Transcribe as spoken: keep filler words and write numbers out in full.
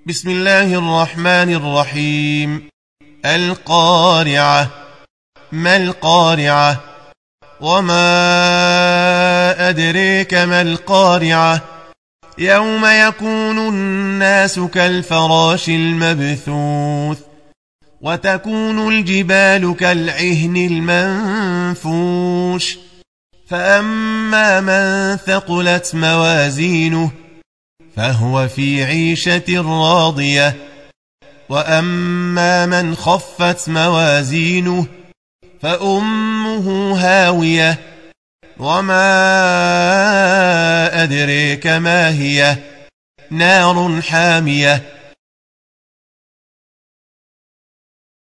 بسم الله الرحمن الرحيم. القارعة. ما القارعة؟ وما أدريك ما القارعة؟ يوم يكون الناس كالفراش المبثوث وتكون الجبال كالعهن المنفوش فأما من ثقلت موازينه فهو في عيشة راضية وأما من خفت موازينه فأمه هاوية وما أدريك ما هي نار حامية